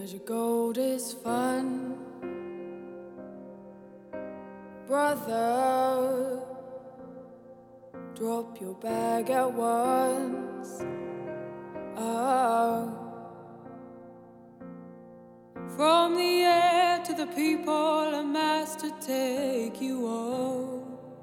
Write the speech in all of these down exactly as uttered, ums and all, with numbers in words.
Treasure gold is fun, brother. Drop your bag at once. Oh. From the air to the people, a master take you all.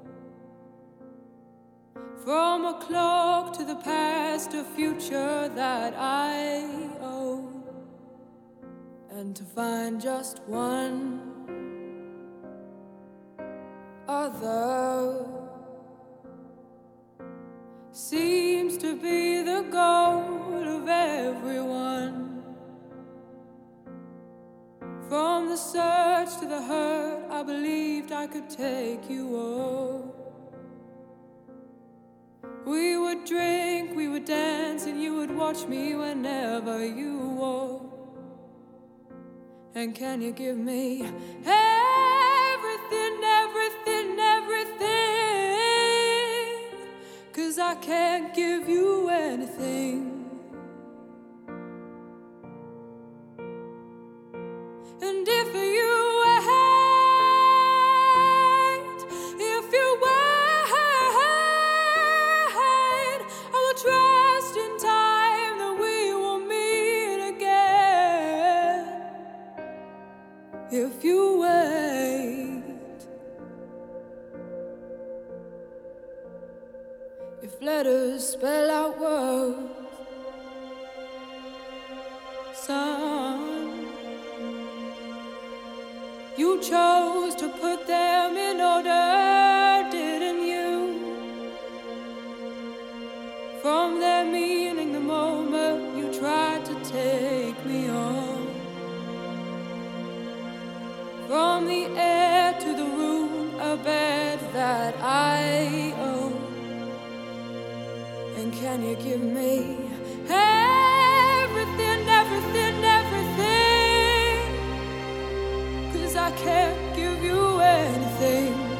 From a cloak to the past, a future that I owe. And to find just one other seems to be the goal of everyone. From the search to the hurt, I believed I could take you all. We would drink, we would dance, and you would watch me whenever you walk. And can you give me everything, everything, everything? 'Cause I can't give you anything. And if you wait, if you wait, I will trust in time that we will meet again. If you wait, if letters spell out words, son, you chose to put them in order, didn't you? From their meaning the moment you tried to take me on. From the air to the room, a bed that I own. And can you give me everything, everything, everything? 'Cause I can't give you anything.